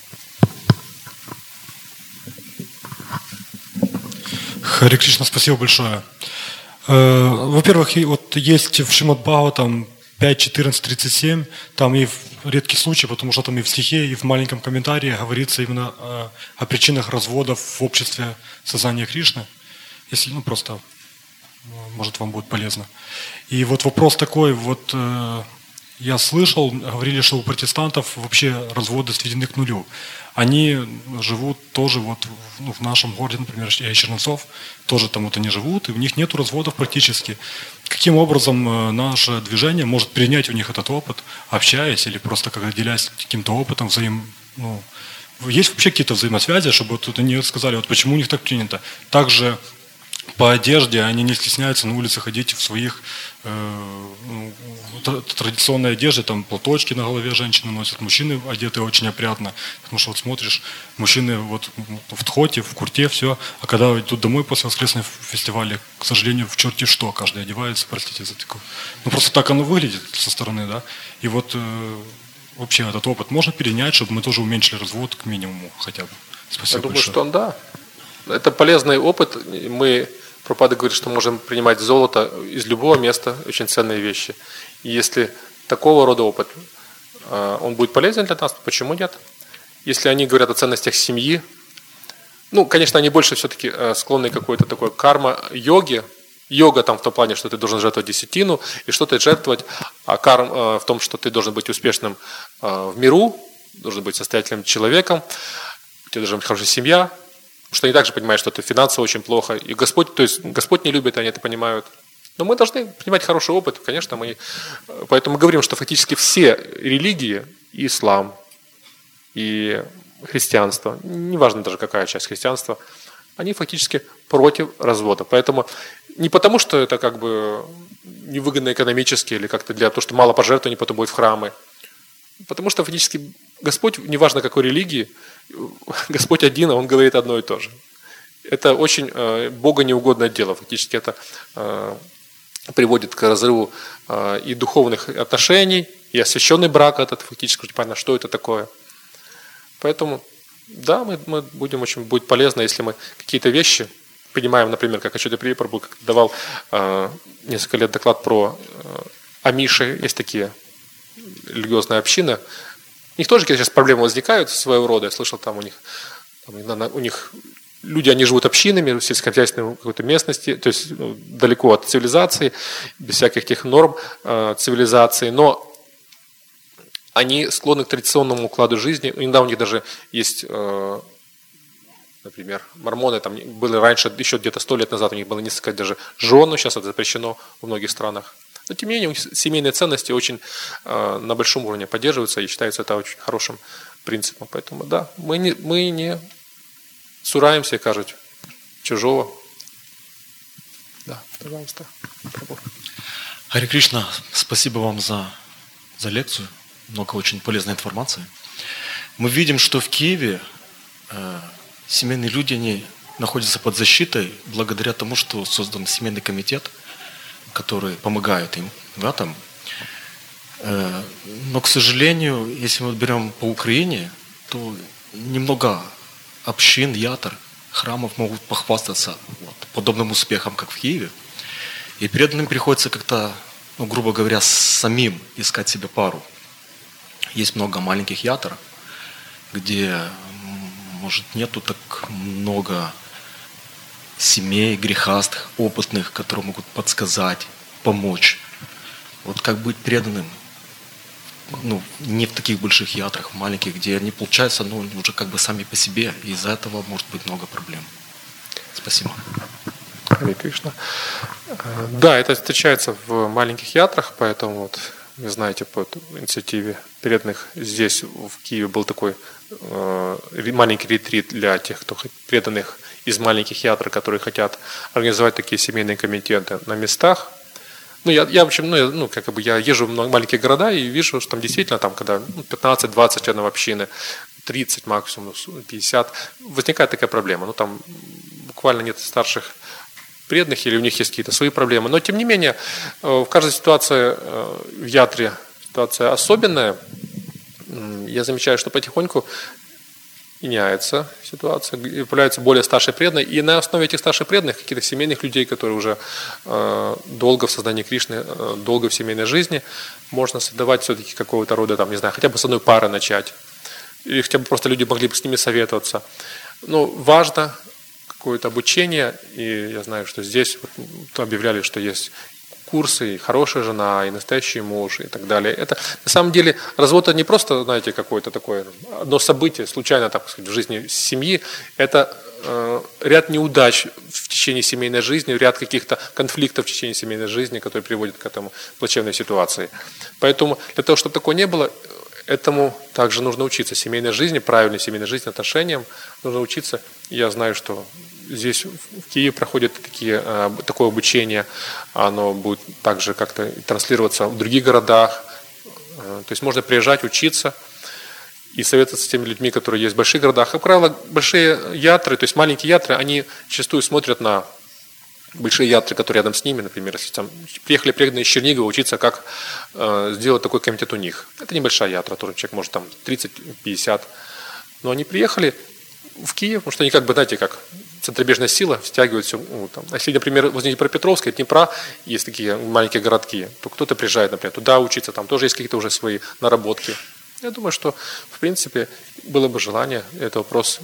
Хари Кришна, спасибо большое. Во-первых, вот есть в Шримад Бхагаватам 5.14.37, там и в редкий случай, потому что там и в стихе, и в маленьком комментарии говорится именно о причинах разводов в обществе сознания Кришны. Если, просто, может, вам будет полезно. И вот вопрос такой, я слышал, говорили, что у протестантов вообще разводы сведены к нулю. Они живут тоже в нашем городе, например, Черновцов, тоже там они живут, и у них нет разводов практически. Каким образом наше движение может перенять у них этот опыт, общаясь или просто как делясь каким-то опытом есть вообще какие-то взаимосвязи, чтобы тут они сказали, почему у них так принято. Также по одежде они не стесняются на улице ходить в своих традиционной одежде, там платочки на голове женщины носят, мужчины одеты очень опрятно, потому что смотришь, мужчины в тхоте, в курте, все, а когда идут домой после воскресного фестиваля, к сожалению, в черти что, каждый одевается, простите за такое. Просто так оно выглядит со стороны, да, и вообще этот опыт можно перенять, чтобы мы тоже уменьшили развод к минимуму хотя бы. Спасибо Я думаю, большое. что да. Это полезный опыт. Мы, Прабхупада говорит, что можем принимать золото из любого места, очень ценные вещи. И если такого рода опыт, он будет полезен для нас, то почему нет? Если они говорят о ценностях семьи, ну, конечно, они больше все-таки склонны к какой-то такой карма-йоге. Йога там в том плане, что ты должен жертвовать десятину и что-то жертвовать, а карма в том, что ты должен быть успешным в миру, должен быть состоятельным человеком, у тебя должна быть хорошая семья, что они также понимают, что это финансово очень плохо. И Господь, то есть Господь не любит, они это понимают. Но мы должны принимать хороший опыт, конечно, поэтому мы говорим, что фактически все религии, и ислам, и христианство, неважно даже какая часть христианства, они фактически против развода. Поэтому не потому, что это как бы невыгодно экономически или как-то для того, что мало пожертвований потом будет в храмы. Потому что фактически Господь, неважно какой религии, Господь один, а Он говорит одно и то же. Это очень Бога неугодное дело. Фактически это приводит к разрыву и духовных отношений, и освященный брак этот, фактически понятно, что это такое. Поэтому, да, будет полезно, если мы какие-то вещи понимаем, например, как Ачарья Прабху давал несколько лет доклад про амиши, есть такие религиозные общины. У них тоже сейчас проблемы возникают своего рода. Я слышал, там у них люди, они живут общинами в сельскохозяйственной какой-то местности, то есть далеко от цивилизации, без всяких тех норм цивилизации, но они склонны к традиционному укладу жизни. Иногда у них даже есть, например, мормоны, там были раньше, еще где-то 100 лет назад у них было несколько даже жен, но сейчас это запрещено во многих странах. Но тем не менее, у них семейные ценности очень на большом уровне поддерживаются и считаются это очень хорошим принципом. Поэтому да, мы не цураемся, кажуть, чужого. Да, пожалуйста. Харе Кришна, спасибо вам за лекцию. Много очень полезной информации. Мы видим, что в Киеве семейные люди, они находятся под защитой благодаря тому, что создан семейный комитет, который помогает им в этом. Но, к сожалению, если мы берем по Украине, то немного общин, ятр, храмов могут похвастаться подобным успехом, как в Киеве. И преданным приходится как-то, грубо говоря, самим искать себе пару. Есть много маленьких ятр, где, может, нету так много семей, грехастых, опытных, которые могут подсказать, помочь. Вот как быть преданным? Не в таких больших ятрах, маленьких, где они получаются, уже как бы сами по себе, и из-за этого может быть много проблем. Спасибо. Харе Кришна. Да, это встречается в маленьких ятрах, поэтому вы знаете, по инициативе преданных здесь, в Киеве, был такой маленький ретрит для тех, кто преданных из маленьких ятр, которые хотят организовать такие семейные комитеты на местах. Я езжу в маленькие города и вижу, что там действительно, когда 15-20 членов общины, 30 максимум, 50, возникает такая проблема. Там буквально нет старших преданных или у них есть какие-то свои проблемы. Но тем не менее, в каждой ситуации в ятре ситуация особенная. Я замечаю, что потихоньку меняется ситуация, появляются более старшие преданные, и на основе этих старших преданных, каких-то семейных людей, которые уже долго в сознании Кришны, долго в семейной жизни, можно создавать все-таки какого-то рода, хотя бы с одной пары начать, или хотя бы просто люди могли бы с ними советоваться. Важно какое-то обучение, и я знаю, что здесь объявляли, что есть курсы, и хорошая жена, и настоящий муж, и так далее. Это на самом деле развод это не просто, какое-то такое одно событие, случайно, так сказать, в жизни семьи. Это ряд неудач в течение семейной жизни, ряд каких-то конфликтов в течение семейной жизни, которые приводят к этому плачевной ситуации. Поэтому для того, чтобы такого не было, этому также нужно учиться. Семейной жизни, правильной семейной жизни, отношениям нужно учиться. Я знаю, что здесь в Киеве проходит такое обучение, оно будет также как-то транслироваться в других городах. То есть можно приезжать, учиться и советоваться с теми людьми, которые есть в больших городах. Как правило, большие ятры, то есть маленькие ятры, они зачастую смотрят на большие ятры, которые рядом с ними, например, если там приехали преданные из Чернигова учиться, как сделать такой комитет у них. Это небольшая ятра, тоже человек может 30-50. Но они приехали, в Киев, потому что они как бы, знаете, как центробежная сила стягивают все. Ну, там. А если, например, возле Днепропетровска, Днепра, есть такие маленькие городки, то кто-то приезжает, например, туда учиться, там тоже есть какие-то уже свои наработки. Я думаю, что, в принципе, было бы желание, это вопрос,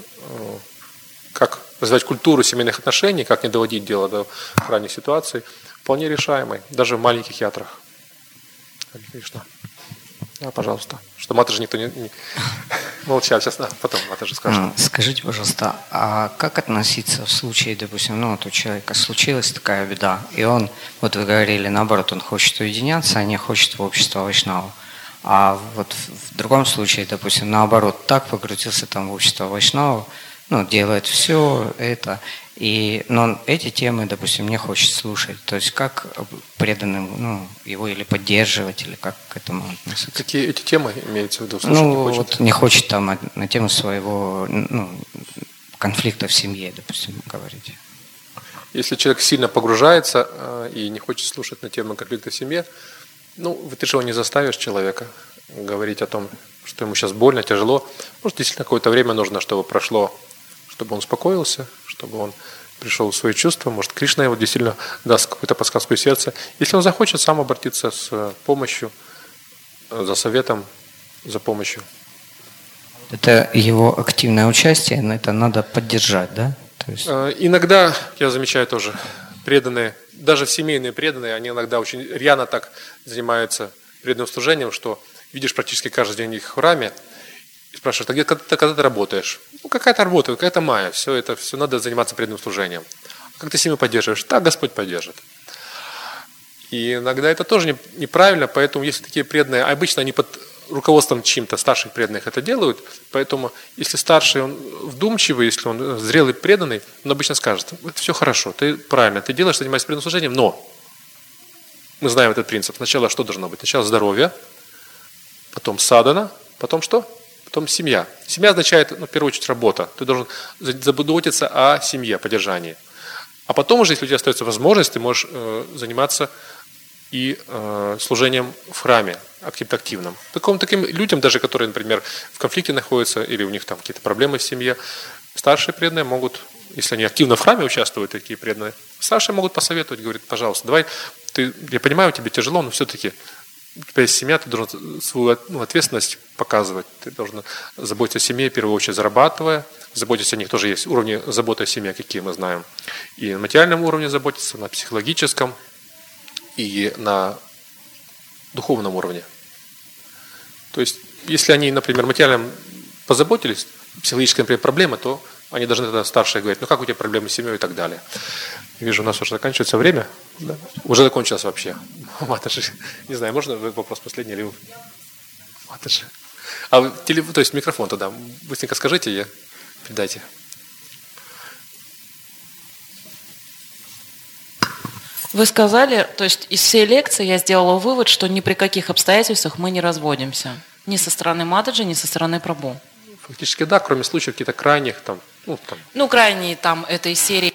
как развивать культуру семейных отношений, как не доводить дело до крайних ситуаций, вполне решаемый, даже в маленьких ятрах. Конечно. Да, пожалуйста. Что Матаджи никто не молчал. Сейчас, да, потом Матаджи скажет. Скажите, пожалуйста, а как относиться в случае, допустим, ну вот у человека случилась такая беда, и он, вот вы говорили, наоборот, он хочет уединяться, а не хочет в общество вайшнава. А вот в другом случае, допустим, наоборот, так погрузился там в общество вайшнава, ну, делает все это, но эти темы, допустим, не хочет слушать. То есть как преданным, ну, его или поддерживать, или как к этому относиться? Какие эти темы имеются в виду? Слушать ну, не хочет? Вот не хочет там на тему своего, ну, конфликта в семье, допустим, говорить. Если человек сильно погружается и не хочет слушать на тему конфликта в семье, ну, ты же его не заставишь человека говорить о том, что ему сейчас больно, тяжело. Может, действительно какое-то время нужно, чтобы прошло, чтобы он успокоился, чтобы он пришел в свои чувства. Может, Кришна его действительно даст какую-то подсказку из сердца. Если он захочет сам обратиться с помощью, за советом, за помощью. Это его активное участие, но это надо поддержать, да? То есть... Иногда, я замечаю тоже, преданные, даже семейные преданные, они иногда очень рьяно так занимаются преданным служением, что видишь практически каждый день их в храме, и спрашиваешь, а когда ты работаешь? Ну, какая-то работа, какая-то майя, все надо заниматься преданным служением. А как ты семью поддерживаешь? Так Господь поддержит. И иногда это тоже неправильно, поэтому если такие преданные, обычно они под руководством чьим-то старших преданных это делают, поэтому если старший, он вдумчивый, если он зрелый преданный, он обычно скажет, это все хорошо, ты правильно, ты делаешь, занимаешься преданным служением, но мы знаем этот принцип. Сначала что должно быть? Сначала здоровье, потом садана, потом что? Потом семья. Семья означает, в первую очередь, работа. Ты должен заботиться о семье, поддержании. А потом уже, если у тебя остается возможность, ты можешь заниматься и служением в храме, активным. Таким людям, даже которые, например, в конфликте находятся, или у них там какие-то проблемы в семье, старшие преданные могут, если они активно в храме участвуют, такие преданные, старшие могут посоветовать, говорят, пожалуйста, давай, я понимаю, тебе тяжело, но все-таки у тебя есть семья, ты должен свою ответственность показывать. Ты должен заботиться о семье, в первую очередь зарабатывая. Заботиться о них тоже есть уровни заботы о семье, какие мы знаем. И на материальном уровне заботиться, на психологическом и на духовном уровне. То есть, если они, например, материально позаботились, психологическая, например, проблема, то они должны тогда старшие говорить, ну как у тебя проблемы с семьей и так далее. Вижу, у нас уже заканчивается время. Да? Уже закончилось вообще. Матаджи. Не знаю, можно вопрос последний или... Матаджи. То есть микрофон тогда. Быстренько скажите и передайте. Вы сказали, то есть из всей лекции я сделала вывод, что ни при каких обстоятельствах мы не разводимся. Ни со стороны Матаджи, ни со стороны Прабху. Фактически да, кроме случаев каких-то крайних там. Крайние там этой серии.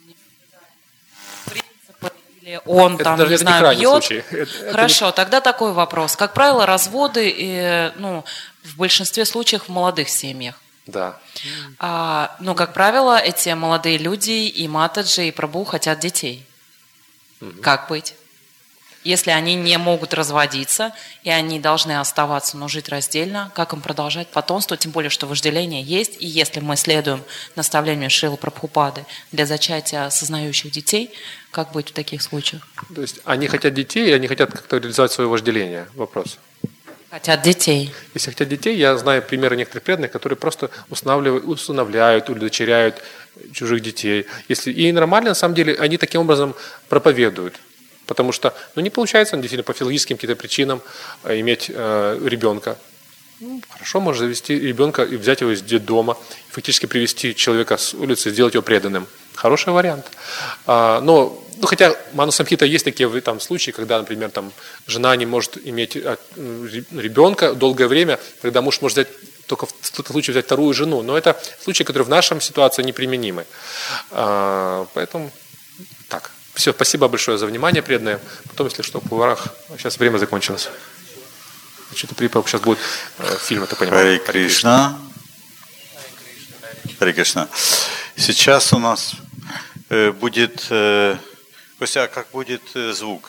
Или он это там, даже не знаю, бьет. Хорошо, тогда такой вопрос. Как правило, разводы в большинстве случаев в молодых семьях. Да. Как правило, эти молодые люди и Матаджи, и Прабху хотят детей. Как быть? Если они не могут разводиться, и они должны оставаться, но жить раздельно, как им продолжать потомство, тем более, что вожделение есть, и если мы следуем наставлению Шрилы Прабхупады для зачатия осознающих детей, как быть в таких случаях? То есть они хотят детей, и они хотят как-то реализовать свое вожделение? Вопрос. Хотят детей. Если хотят детей, я знаю примеры некоторых преданных, которые просто усыновляют, удочеряют чужих детей. И нормально, на самом деле, они таким образом проповедуют. Потому что не получается действительно по физиологическим каким-то причинам иметь ребенка. Хорошо, можно завести ребенка и взять его из детдома, фактически привести человека с улицы, сделать его преданным. Хороший вариант. Хотя Ману Самхита есть такие там случаи, когда, например, там, жена не может иметь ребенка долгое время, тогда муж может взять только в том случае взять вторую жену. Но это случаи, которые в нашем ситуации неприменимы. Поэтому так. Все, спасибо большое за внимание, преданные. Потом, если что, в кулуарах. Сейчас время закончилось. Что-то сейчас будет фильм, это понимаю. Харе Кришна. Харе Кришна. Сейчас у нас будет... Костя, а как будет звук?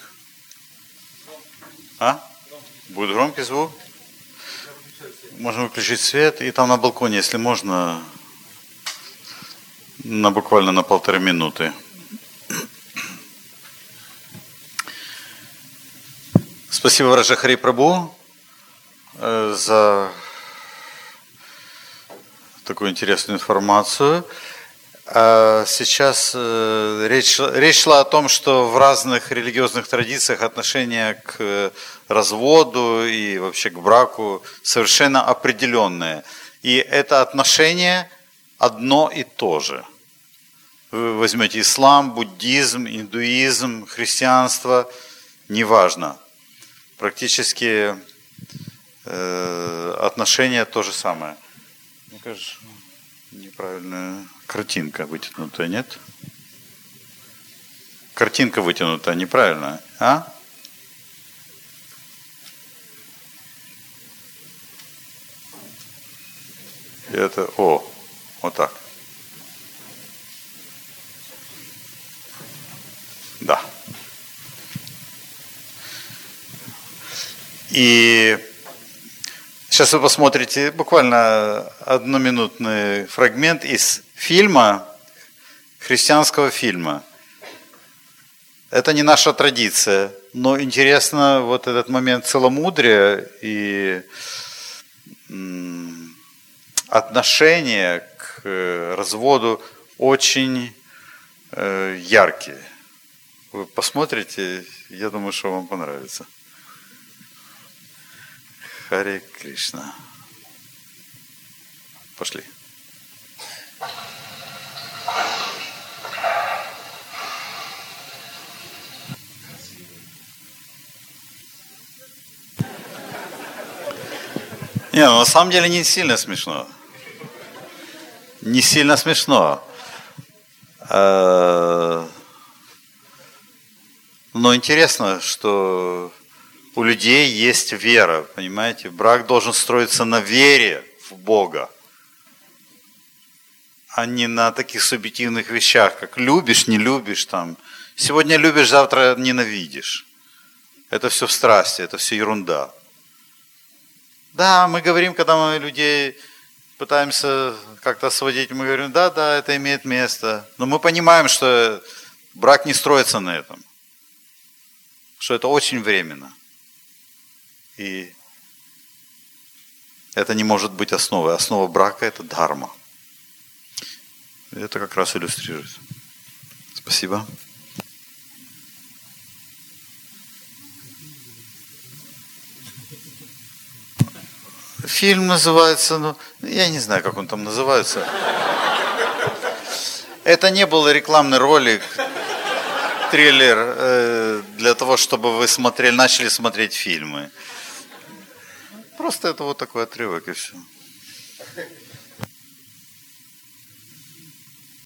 А? Будет громкий звук? Можно выключить свет. И там на балконе, если можно, буквально на 1,5 минуты. Спасибо, Враджа Хари Прабху, за такую интересную информацию. Сейчас речь шла о том, что в разных религиозных традициях отношение к разводу и вообще к браку совершенно определенное. И это отношение одно и то же. Вы возьмете ислам, буддизм, индуизм, христианство, неважно. Практически отношение то же самое. Мне кажется, неправильная картинка вытянутая, нет? Картинка вытянутая, неправильная, а? И это, вот так. Да. И сейчас вы посмотрите буквально 1-минутный фрагмент из фильма, христианского фильма. Это не наша традиция, но интересно вот этот момент целомудрия и отношение к разводу очень яркие. Вы посмотрите, я думаю, что вам понравится. Харе Кришна. Пошли. Не, ну, на самом деле не сильно смешно. Не сильно смешно. Но интересно, что у людей есть вера, понимаете? Брак должен строиться на вере в Бога, а не на таких субъективных вещах, как любишь, не любишь там. Сегодня любишь, завтра ненавидишь. Это все в страсти, это все ерунда. Да, мы говорим, когда мы людей пытаемся как-то сводить, мы говорим, да, это имеет место. Но мы понимаем, что брак не строится на этом, что это очень временно. И это не может быть основой. Основа брака – это дхарма. И это как раз иллюстрирует. Спасибо. Фильм называется, я не знаю, как он там называется. Это не был рекламный ролик, триллер для того, чтобы вы начали смотреть фильмы. Просто это вот такой отрывок и все.